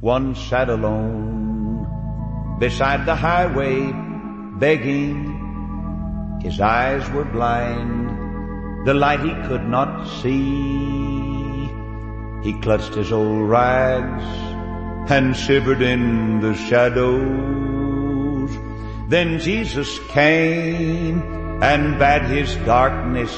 one sat alone beside the highway begging. His eyes were blind, the light he could not see. He clutched his old rags and shivered in the shadows. Then Jesus came and bade his darkness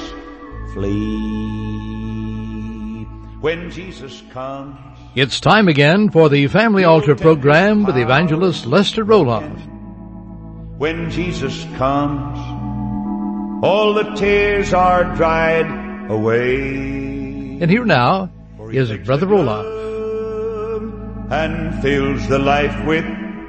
flee. When Jesus comes... It's time again for the Family Altar program with Evangelist Lester Roloff. When Jesus comes, all the tears are dried away. And here now is Brother Roloff. And fills the life with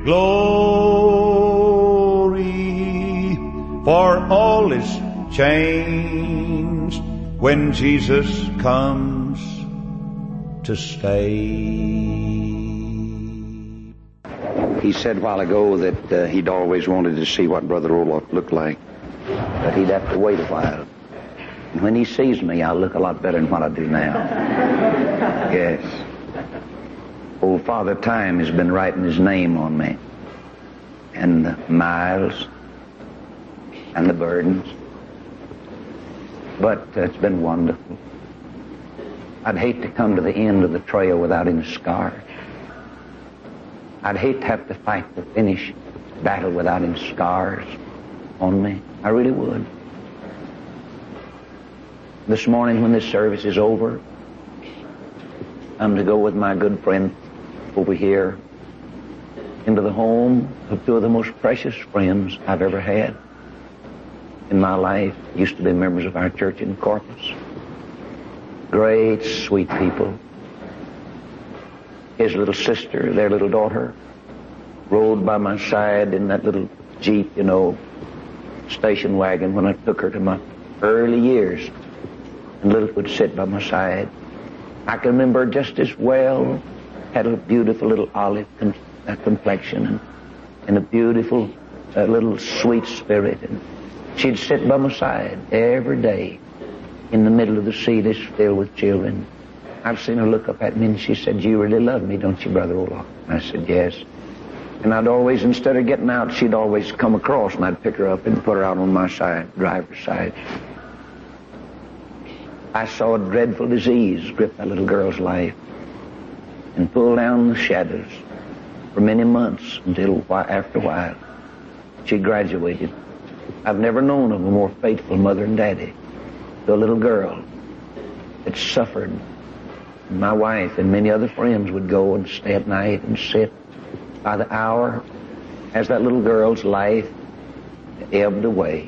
glory, for all is changed when Jesus comes to stay. He said a while ago that he'd always wanted to see what Brother Roloff looked like, but he'd have to wait a while. And when he sees me, I'll look a lot better than what I do now. Yes. Old Father Time has been writing his name on me, and the miles, and the burdens. But it's been wonderful. I'd hate to come to the end of the trail without any scars. I'd hate to have to fight the finish battle without any scars on me. I really would. This morning when this service is over, I'm to go with my good friend over here into the home of two of the most precious friends I've ever had in my life. Used to be members of our church in Corpus. Great, sweet people. His little sister, their little daughter, rode by my side in that little Jeep, station wagon when I took her to my early years. And Little would sit by my side. I can remember her just as well. Had a beautiful little olive complexion and a beautiful little sweet spirit. And she'd sit by my side every day in the middle of the sea that's filled with children. I've seen her look up at me and she said, "You really love me, don't you, Brother Roloff?" I said, "Yes." And I'd always, instead of getting out, she'd always come across and I'd pick her up and put her out on my side, driver's side. I saw a dreadful disease grip that little girl's life and pull down the shadows for many months until after a while she graduated. I've never known of a more faithful mother and daddy to a little girl that suffered. My wife and many other friends would go and stay at night and sit by the hour as that little girl's life ebbed away.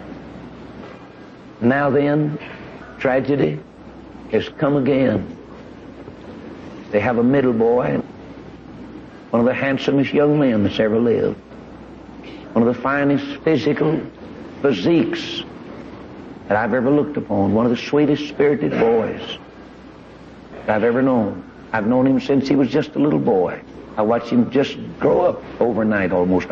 Now then, tragedy has come again. They have a middle boy, one of the handsomest young men that's ever lived, one of the finest physical physiques that I've ever looked upon, one of the sweetest spirited boys that I've ever known. I've known him since he was just a little boy. I watched him just grow up overnight almost.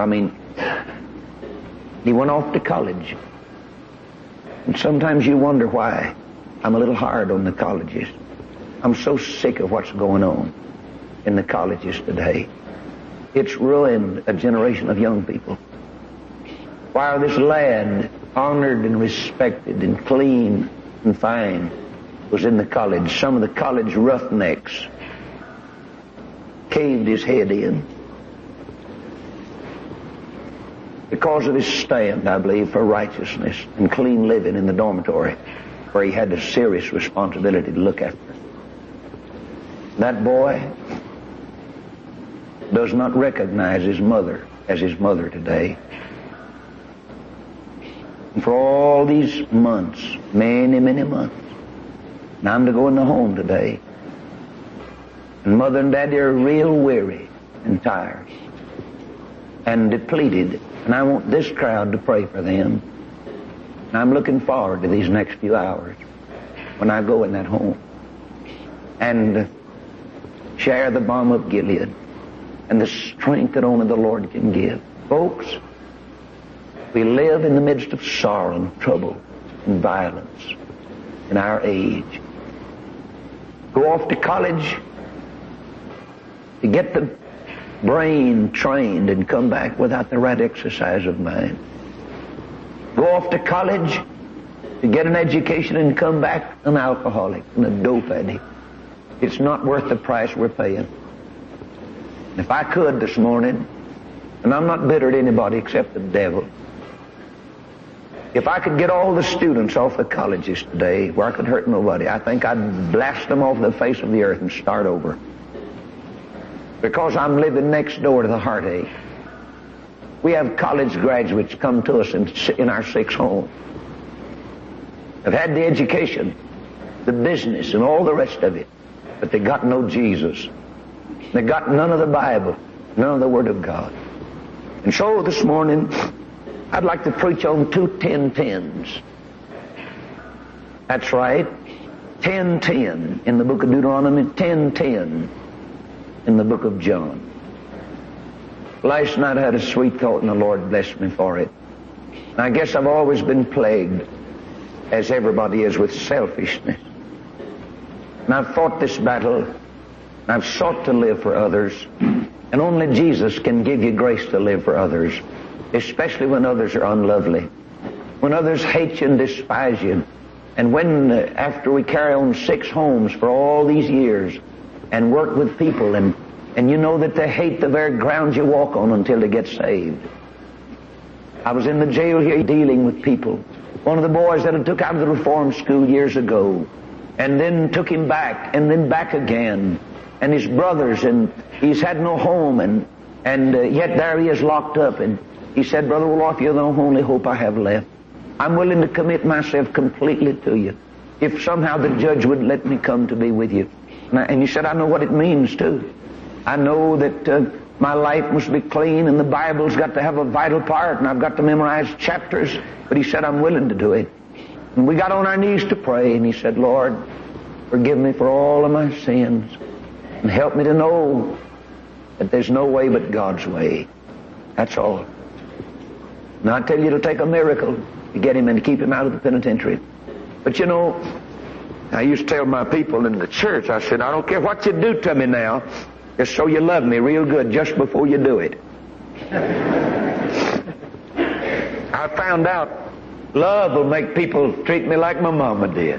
He went off to college. And sometimes you wonder why I'm a little hard on the colleges. I'm so sick of what's going on in the colleges today. It's ruined a generation of young people. While this lad, honored and respected and clean and fine, was in the college, some of the college roughnecks caved his head in because of his stand, I believe, for righteousness and clean living in the dormitory where he had a serious responsibility to look after. That boy does not recognize his mother as his mother today. And for all these months, many, many months, and I'm to go in the home today, and Mother and Daddy are real weary and tired and depleted, and I want this crowd to pray for them. And I'm looking forward to these next few hours when I go in that home and share the balm of Gilead and the strength that only the Lord can give. Folks, we live in the midst of sorrow and trouble and violence in our age. Go off to college to get the brain trained and come back without the right exercise of mind. Go off to college to get an education and come back an alcoholic and a dope addict. It's not worth the price we're paying. If I could this morning, and I'm not bitter at anybody except the devil, if I could get all the students off the colleges today where I could hurt nobody, I think I'd blast them off the face of the earth and start over. Because I'm living next door to the heartache. We have college graduates come to us in our 6 homes. They've had the education, the business, and all the rest of it, but they got no Jesus. They got none of the Bible, none of the Word of God. And so this morning, I'd like to preach on 2 10-10s. That's right, 10-10 in the book of Deuteronomy, 10-10 in the book of John. Last night I had a sweet thought and the Lord blessed me for it. And I guess I've always been plagued, as everybody is, with selfishness. And I've fought this battle, and I've sought to live for others, and only Jesus can give you grace to live for others, especially when others are unlovely, when others hate you and despise you, and when after we carry on 6 homes for all these years and work with people, and you know that they hate the very ground you walk on until they get saved. I was in the jail here dealing with people. One of the boys that I took out of the reform school years ago, and then took him back, and then back again, and his brothers, and he's had no home, and yet there he is locked up, and he said, Brother Roloff, you're the only hope I have left. I'm willing to commit myself completely to you, if somehow the judge would let me come to be with you. And he said, I know what it means too. I know that my life must be clean, and the Bible's got to have a vital part, and I've got to memorize chapters, but he said, I'm willing to do it. And we got on our knees to pray, and he said, Lord, forgive me for all of my sins, and help me to know that there's no way but God's way. That's all. And I tell you, it'll take a miracle to get him and to keep him out of the penitentiary. But you know, I used to tell my people in the church, I said, I don't care what you do to me now, just so you love me real good just before you do it. I found out love will make people treat me like my mama did.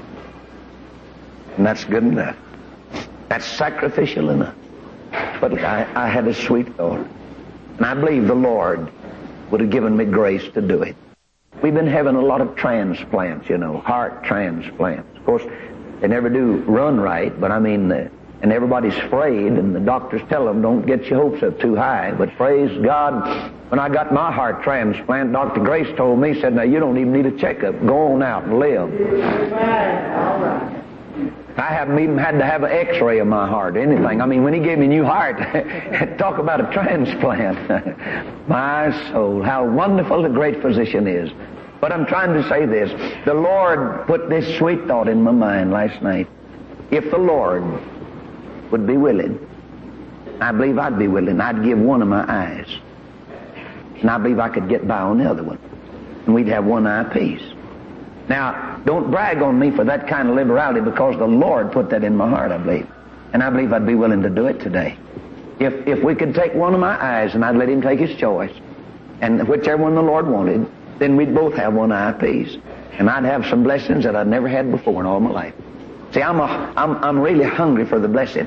And that's good enough. That's sacrificial enough. But I had a sweet thought. And I believe the Lord would have given me grace to do it. We've been having a lot of transplants, you know, heart transplants. Of course, they never do run right, but I mean, and everybody's afraid, and the doctors tell them, don't get your hopes up too high. But praise God, when I got my heart transplant, Dr. Grace told me, said, now you don't even need a checkup. Go on out and live. All right. I haven't even had to have an x-ray of my heart or anything. I mean, when he gave me a new heart, talk about a transplant. My soul, how wonderful the great physician is. But I'm trying to say this. The Lord put this sweet thought in my mind last night. If the Lord would be willing, I believe I'd be willing. I'd give one of my eyes. And I believe I could get by on the other one. And we'd have one eye apiece. Now, don't brag on me for that kind of liberality, because the Lord put that in my heart, I believe. And I believe I'd be willing to do it today. If we could take one of my eyes and I'd let him take his choice, and whichever one the Lord wanted, then we'd both have one eye apiece. And I'd have some blessings that I'd never had before in all my life. See, I'm really hungry for the blessing.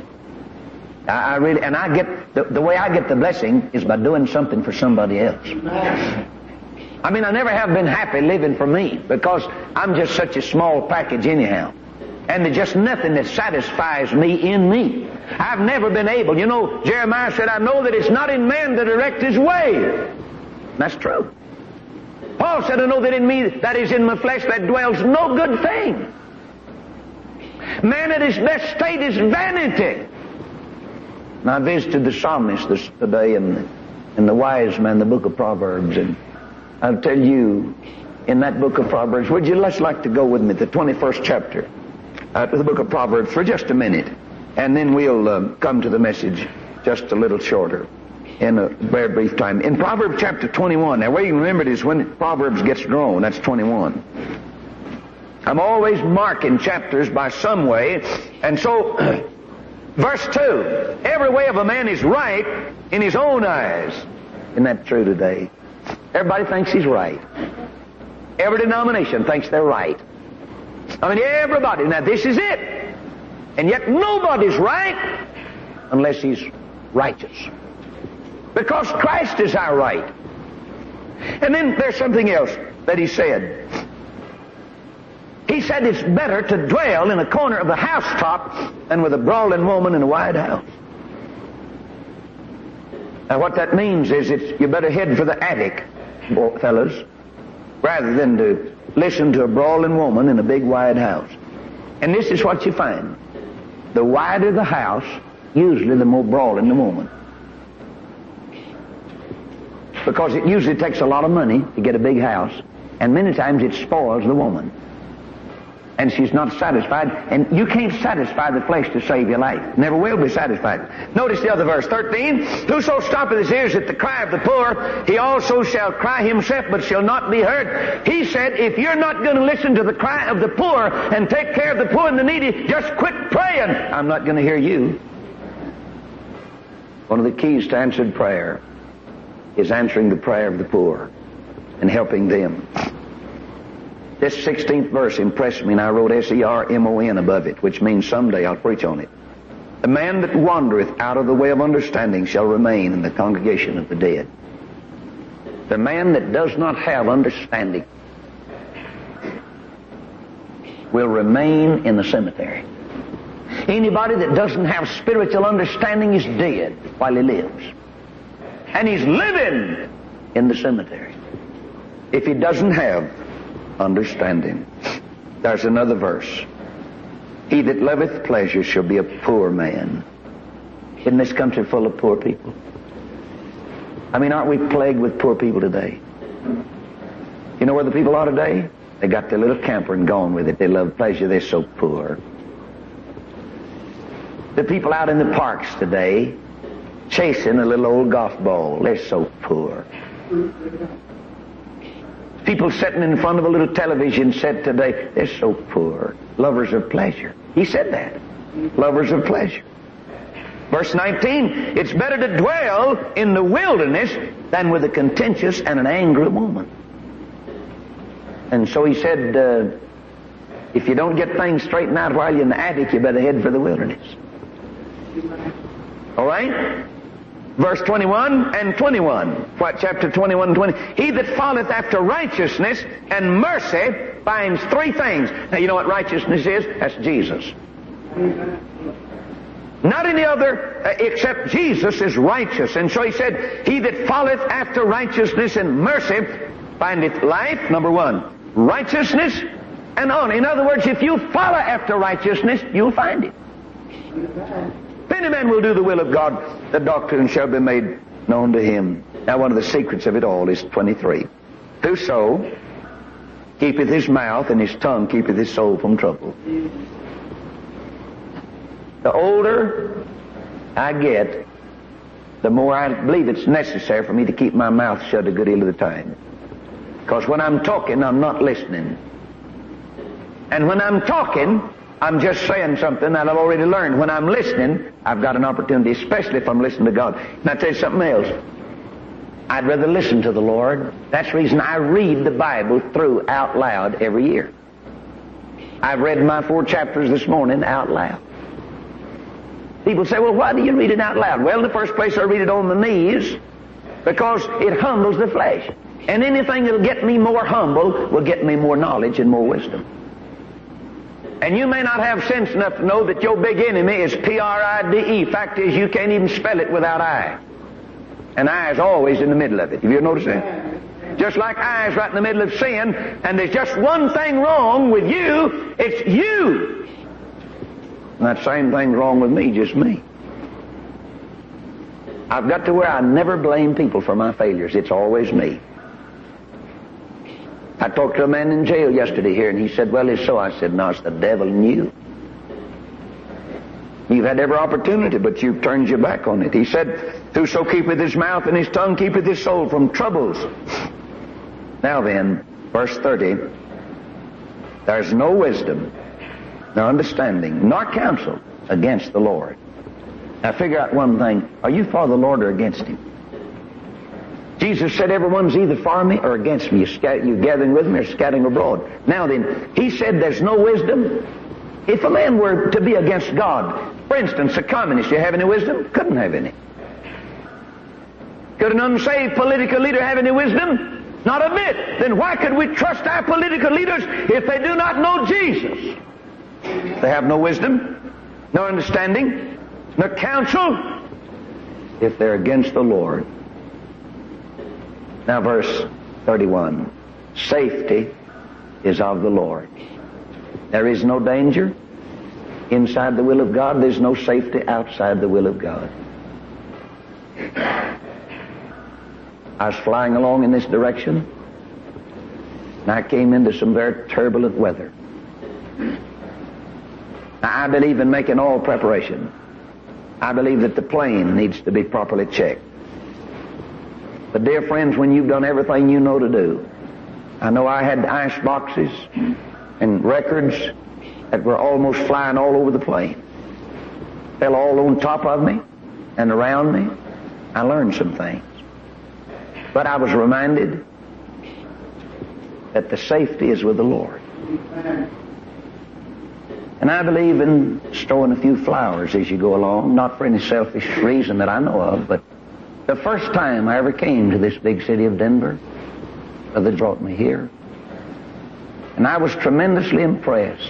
I get the way I get the blessing is by doing something for somebody else. I mean, I never have been happy living for me, because I'm just such a small package anyhow. And there's just nothing that satisfies me in me. I've never been able. You know, Jeremiah said, I know that it's not in man to direct his way. And that's true. Paul said, I know that in me, that is in my flesh, that dwells no good thing. Man at his best state is vanity. And I visited the psalmist today in the wise man, the book of Proverbs, and I'll tell you, in that book of Proverbs, would you let's like to go with me, the 21st chapter, to the book of Proverbs for just a minute, and then we'll come to the message just a little shorter in a very brief time. In Proverbs chapter 21, now where you can remember it is when Proverbs gets drawn, that's 21. I'm always marking chapters by some way, and so Verse 2, every way of a man is right in his own eyes. Isn't that true today? Everybody thinks he's right. Every denomination thinks they're right. I mean, everybody. Now, this is it. And yet nobody's right unless he's righteous. Because Christ is our right. And then there's something else that he said. He said it's better to dwell in a corner of the housetop than with a brawling woman in a wide house. Now what that means is you better head for the attic, fellas, rather than to listen to a brawling woman in a big wide house. And this is what you find. The wider the house, usually the more brawling the woman. Because it usually takes a lot of money to get a big house, and many times it spoils the woman. And she's not satisfied, and you can't satisfy the flesh to save your life. Never will be satisfied. Notice the other verse, 13. Whoso stoppeth his ears at the cry of the poor, he also shall cry himself, but shall not be heard. He said, if you're not going to listen to the cry of the poor and take care of the poor and the needy, just quit praying. I'm not going to hear you. One of the keys to answered prayer is answering the prayer of the poor and helping them. This 16th verse impressed me, and I wrote S-E-R-M-O-N above it, which means someday I'll preach on it. The man that wandereth out of the way of understanding shall remain in the congregation of the dead. The man that does not have understanding will remain in the cemetery. Anybody that doesn't have spiritual understanding is dead while he lives. And he's living in the cemetery if he doesn't have understanding. There's another verse. He that loveth pleasure shall be a poor man. Isn't this country full of poor people? I mean, aren't we plagued with poor people today? You know where the people are today? They got their little camper and gone with it. They love pleasure. They're so poor. The people out in the parks today chasing a little old golf ball. They're so poor. People sitting in front of a little television set today, they're so poor. Lovers of pleasure. He said that. Lovers of pleasure. Verse 19, it's better to dwell in the wilderness than with a contentious and an angry woman. And so he said, if you don't get things straightened out while you're in the attic, you better head for the wilderness. All right? Verse 21 and 21. What, chapter 21 and 20? He that falleth after righteousness and mercy finds three things. Now, you know what righteousness is? That's Jesus. Not any other except Jesus is righteous. And so he said, he that falleth after righteousness and mercy findeth life, number one. Righteousness and honor. In other words, if you follow after righteousness, you'll find it. If any man will do the will of God, the doctrine shall be made known to him. Now, one of the secrets of it all is 23. Whoso keepeth his mouth and his tongue keepeth his soul from trouble. The older I get, the more I believe it's necessary for me to keep my mouth shut a good deal of the time. Because when I'm talking, I'm not listening. And when I'm talking, I'm just saying something that I've already learned. When I'm listening, I've got an opportunity, especially if I'm listening to God. And I'll tell you something else. I'd rather listen to the Lord. That's the reason I read the Bible through out loud every year. I've read my 4 chapters this morning out loud. People say, well, why do you read it out loud? Well, in the first place, I read it on the knees because it humbles the flesh. And anything that'll get me more humble will get me more knowledge and more wisdom. And you may not have sense enough to know that your big enemy is P-R-I-D-E. Fact is, you can't even spell it without I. And I is always in the middle of it. Have you ever noticed that? Just like I is right in the middle of sin, and there's just one thing wrong with you, it's you. And that same thing's wrong with me, just me. I've got to where I never blame people for my failures. It's always me. I talked to a man in jail yesterday here, and he said, well, it's so. I said, no, it's the devil in you. You've had every opportunity, but you've turned your back on it. He said, whoso keepeth his mouth and his tongue keepeth his soul from troubles. Now then, verse 30, there's no wisdom, nor understanding, nor counsel against the Lord. Now figure out one thing. Are you for the Lord or against Him? Jesus said everyone's either for me or against me. You're gathering with me or scattering abroad. Now then, He said there's no wisdom. If a man were to be against God, for instance, a communist, do you have any wisdom? Couldn't have any. Could an unsaved political leader have any wisdom? Not a bit. Then why could we trust our political leaders if they do not know Jesus? They have no wisdom, no understanding, no counsel, if they're against the Lord. Now verse 31. Safety is of the Lord. There is no danger inside the will of God. There's no safety outside the will of God. I was flying along in this direction, and I came into some very turbulent weather. Now, I believe in making all preparation. I believe that the plane needs to be properly checked. But dear friends, when you've done everything you know to do, I know I had ice boxes and records that were almost flying all over the plane. Fell all on top of me and around me. I learned some things. But I was reminded that the safety is with the Lord. And I believe in throwing a few flowers as you go along, not for any selfish reason that I know of, but the first time I ever came to this big city of Denver, Brother brought me here, and I was tremendously impressed.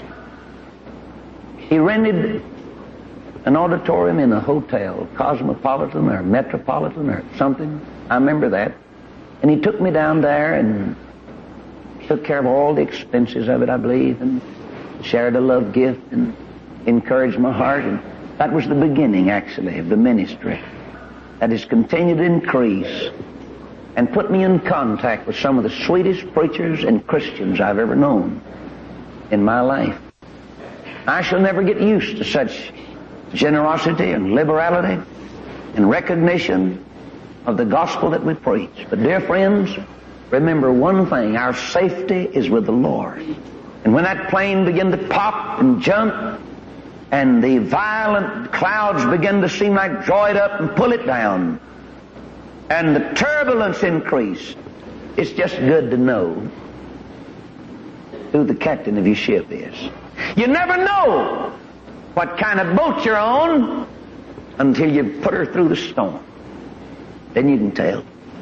He rented an auditorium in a hotel, Cosmopolitan or Metropolitan or something. I remember that. And he took me down there and took care of all the expenses of it, I believe, and shared a love gift and encouraged my heart. And that was the beginning, actually, of the ministry that has continued to increase and put me in contact with some of the sweetest preachers and Christians I've ever known in my life. I shall never get used to such generosity and liberality and recognition of the gospel that we preach. But dear friends, remember one thing, our safety is with the Lord. And when that plane began to pop and jump, and the violent clouds begin to seem like draw it up and pull it down, and the turbulence increased, it's just good to know who the captain of your ship is. You never know what kind of boat you're on until you put her through the storm. Then you can tell.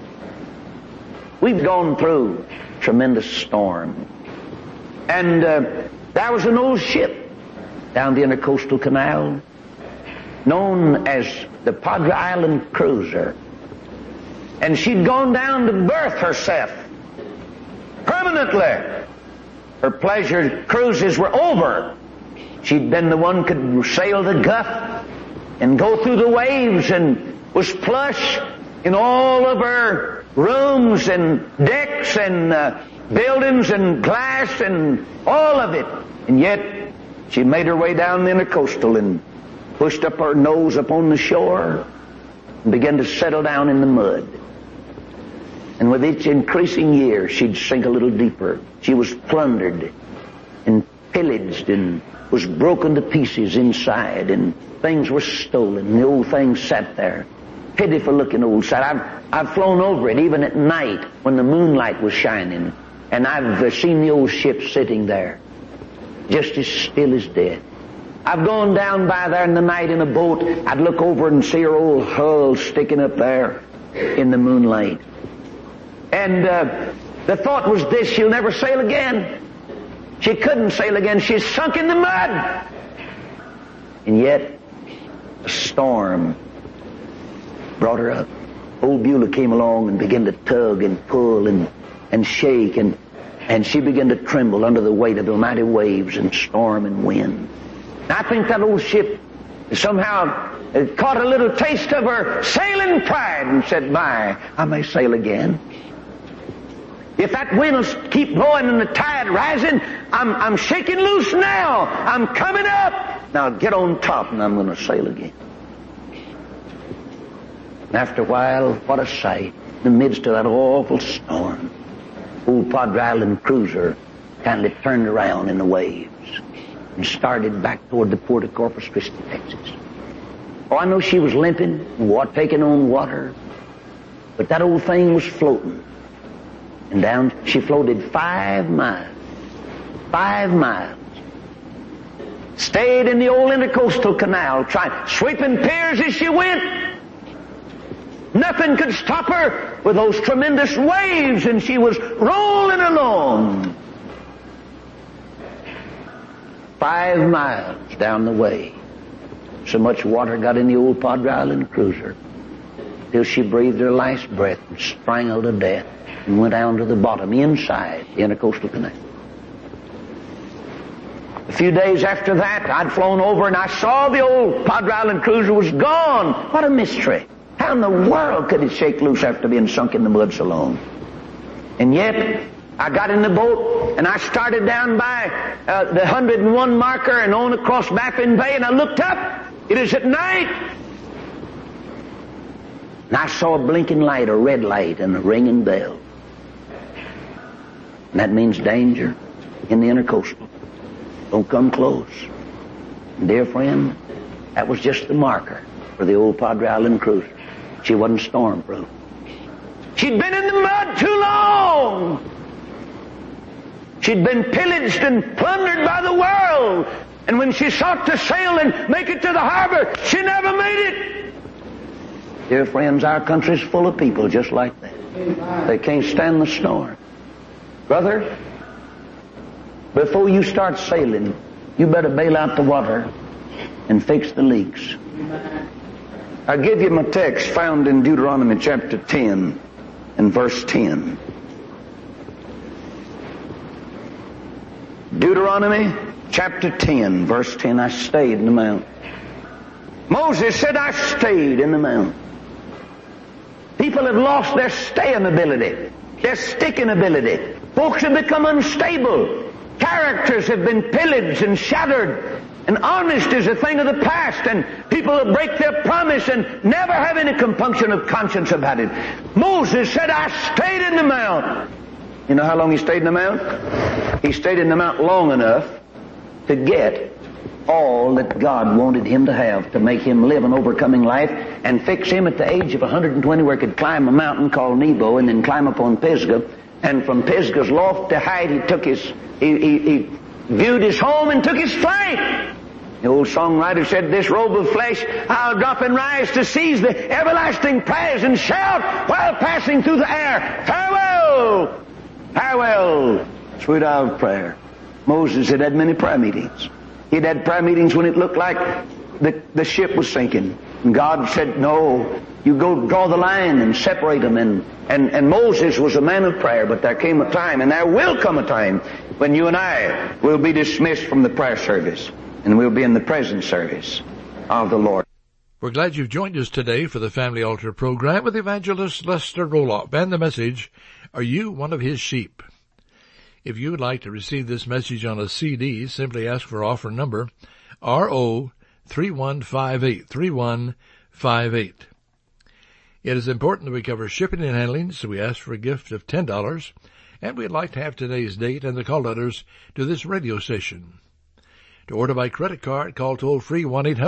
We've gone through tremendous storm. And there was an old ship down the Intercoastal Canal known as the Padre Island Cruiser. And she'd gone down to berth herself permanently. Her pleasure cruises were over. She'd been the one could sail the Gulf and go through the waves and was plush in all of her rooms and decks and buildings and glass and all of it. And yet she made her way down the Intercoastal and pushed up her nose upon the shore and began to settle down in the mud. And with each increasing year, she'd sink a little deeper. She was plundered and pillaged and was broken to pieces inside, and things were stolen. And the old thing sat there. Pitiful looking old sight. I've flown over it even at night when the moonlight was shining, and I've seen the old ship sitting there, just as still as death. I've gone down by there in the night in a boat. I'd look over and see her old hull sticking up there in the moonlight. And the thought was this: she'll never sail again. She couldn't sail again. She's sunk in the mud. And yet, a storm brought her up. Old Beulah came along and began to tug and pull and shake, and she began to tremble under the weight of the mighty waves and storm and wind. And I think that old ship somehow caught a little taste of her sailing pride and said, "My, I may sail again. If that wind will keep blowing and the tide rising, I'm shaking loose now. I'm coming up. Now get on top and I'm going to sail again." And after a while, what a sight. In the midst of that awful storm, old Padre Island Cruiser kind of turned around in the waves and started back toward the port of Corpus Christi, Texas. Oh, I know she was limping, taking on water. But that old thing was floating. And down, she floated 5 miles. 5 miles. Stayed in the old Intercoastal Canal, sweeping piers as she went. Nothing could stop her with those tremendous waves, and she was rolling along. 5 miles down the way. So much water got in the old Padre Island cruiser till she breathed her last breath and strangled to death and went down to the bottom inside the Intercoastal Canal. A few days after that, I'd flown over and I saw the old Padre Island cruiser was gone. What a mystery. How in the world could it shake loose after being sunk in the mud so long? And yet, I got in the boat and I started down by the 101 marker and on across Baffin Bay, and I looked up. It is at night. And I saw a blinking light, a red light, and a ringing bell. And that means danger in the Intercoastal. Don't come close. And dear friend, that was just the marker for the old Padre Island cruiser. She wasn't storm-proof. She'd been in the mud too long. She'd been pillaged and plundered by the world. And when she sought to sail and make it to the harbor, she never made it. Dear friends, our country's full of people just like that. They can't stand the storm. Brother, before you start sailing, you better bail out the water and fix the leaks. I'll give you my text found in Deuteronomy chapter 10 and verse 10. Deuteronomy chapter 10, verse 10, I stayed in the mount. Moses said, I stayed in the mount. People have lost their staying ability, their sticking ability. Folks have become unstable. Characters have been pillaged and shattered. And honest is a thing of the past, and people will break their promise and never have any compunction of conscience about it. Moses said, I stayed in the mount. You know how long he stayed in the mount? He stayed in the mount long enough to get all that God wanted him to have, to make him live an overcoming life and fix him at the age of 120 where he could climb a mountain called Nebo and then climb up on Pisgah. And from Pisgah's lofty height he viewed his home and took his flight. The old songwriter said, this robe of flesh I'll drop and rise to seize the everlasting praise and shout while passing through the air, farewell! Farewell, sweet hour of prayer. Moses had many prayer meetings. He'd had prayer meetings when it looked like the ship was sinking. And God said, no, you go draw the line and separate them. And Moses was a man of prayer, but there came a time, and there will come a time, when you and I will be dismissed from the prayer service, and we'll be in the present service of the Lord. We're glad you've joined us today for the Family Altar program with Evangelist Lester Roloff and the message, Are You One of His Sheep? If you would like to receive this message on a CD, simply ask for offer number RO 3158 3158. It is important that we cover shipping and handling, so we ask for a gift of $10, and we'd like to have today's date and the call letters to this radio station. To order by credit card, call toll-free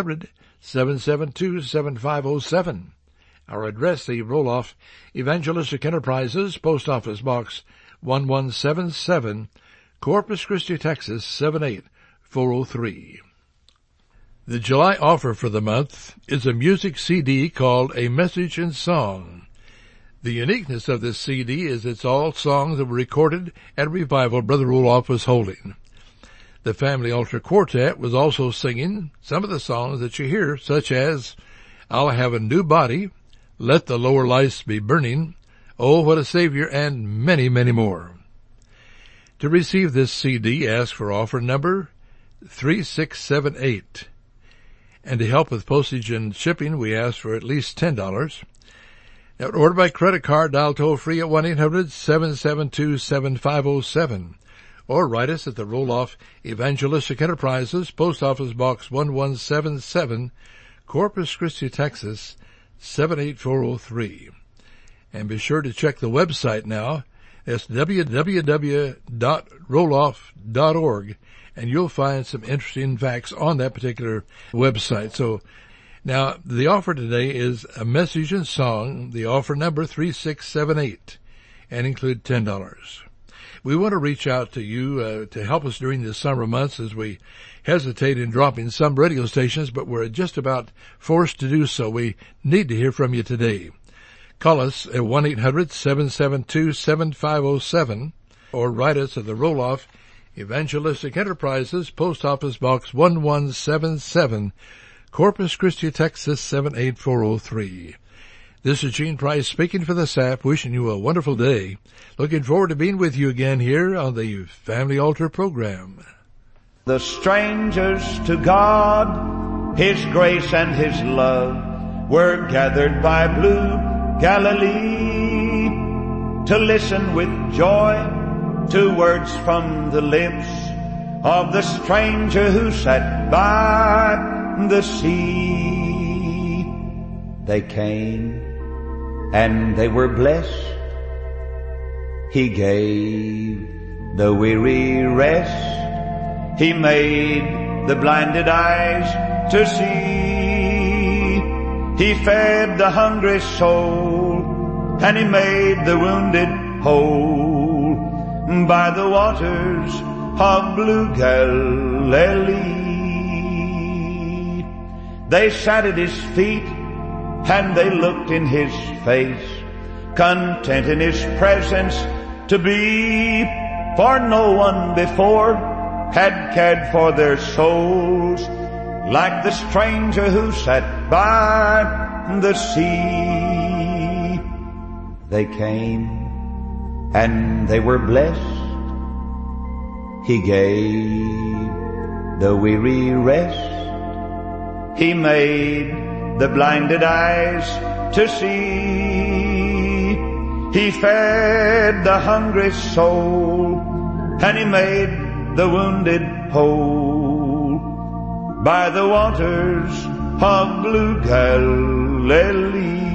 1-800-772-7507. Our address, the Roloff Evangelistic Enterprises, Post Office Box 1177, Corpus Christi, Texas 78403. The July offer for the month is a music CD called A Message in Song. The uniqueness of this CD is it's all songs that were recorded at a revival Brother Roloff was holding. The Family Altar Quartet was also singing some of the songs that you hear, such as I'll Have a New Body, Let the Lower Lights Be Burning, Oh, What a Savior, and many, many more. To receive this CD, ask for offer number 3678. And to help with postage and shipping, we ask for at least $10. Now, order by credit card, dial toll-free at 1-800-772-7507. Or write us at the Roloff Evangelistic Enterprises, Post Office Box 1177, Corpus Christi, Texas 78403. And be sure to check the website now. It's www.roloff.org, and you'll find some interesting facts on that particular website. So Now, the offer today is a message and song, the offer number 3678, and include $10. We want to reach out to you to help us during the summer months as we hesitate in dropping some radio stations, but we're just about forced to do so. We need to hear from you today. Call us at 1-800-772-7507 or write us at the Roloff Evangelistic Enterprises, Post Office Box 1177, Corpus Christi, Texas 78403. This is Gene Price speaking for the staff, wishing you a wonderful day. Looking forward to being with you again here on the Family Altar program. The strangers to God, His grace and His love were gathered by blue Galilee to listen with joy to words from the lips of the stranger who sat by the sea. They came and they were blessed. He gave the weary rest. He made the blinded eyes to see. He fed the hungry soul, and He made the wounded whole by the waters of blue Galilee. They sat at His feet, and they looked in His face, content in His presence to be, for no one before had cared for their souls like the stranger who sat by the sea. They came and they were blessed. He gave the weary rest. He made the blinded eyes to see. He fed the hungry soul, and He made the wounded whole by the waters of blue Galilee.